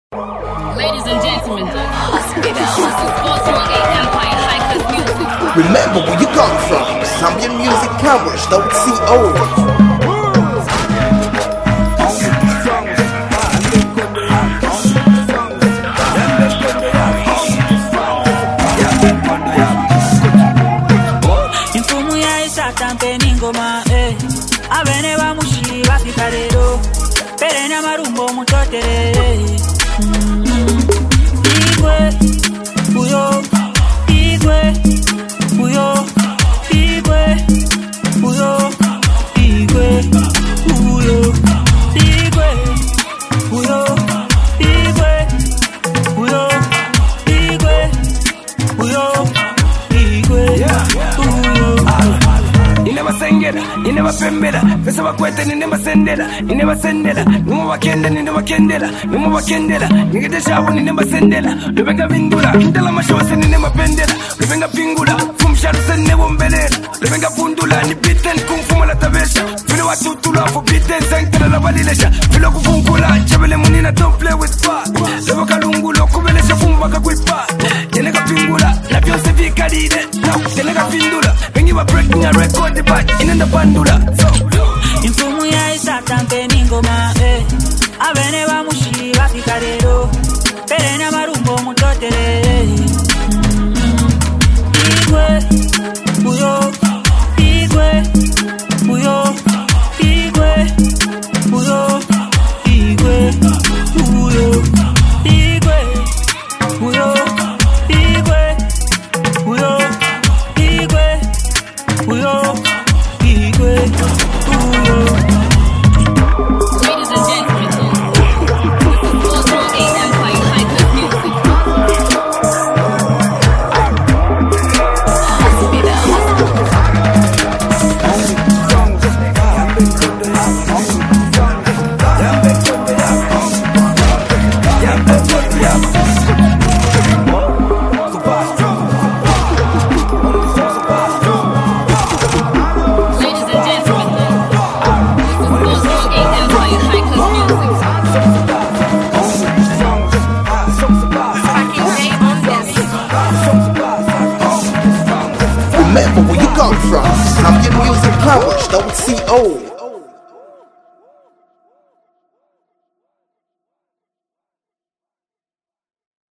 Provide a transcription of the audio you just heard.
Ladies and gentlemen, this is 428 Empire High Class Music. Remember where you come from. Zambian music coverage, WCO. Infumu ya isata mpeni ngoma Abene ba mushi bafikarero Perena marumbo mutotere Igwe Uyo Igwe Uyo Igwe Uyo Igwe Uyo Igwe Uyo Igwe Uyo Igwe Uyo Igwe Ineba sengera, ineba pembera, pesa bakwete nineba sendera, ineba sendera, numu bakende nineba kendera, numu bakendera, nigede shabu nineba sendera, lubenga vindula, indala mashose nineba pendera, lubenga pingula, fumsharu senne bombelera, lubenga pundula, ni biten kumfuma la tabesha, filo watutula, fu biten senkera la balilesha, filo kufunkula, chabele munina don't play with fire, lebo kalungulo, kubelesha fumbaka kwipa, jenega pingula, na byose vikarire, jenega pindula, bengi ba breaking a record. Inenda bandura Infumu ya isata mpeni ngoma Abene ba mushi bafikarero Perena marumbo mutotere Igwe Uyo Igwe Uyo Igwe Uyo Igwe Uyo Igwe Uyo Igwe Uyo Igwe Uyo Ladies and gentlemen, this is 428 Empire High Class Music. Remember where you come from. Zambian music coverage, WCO.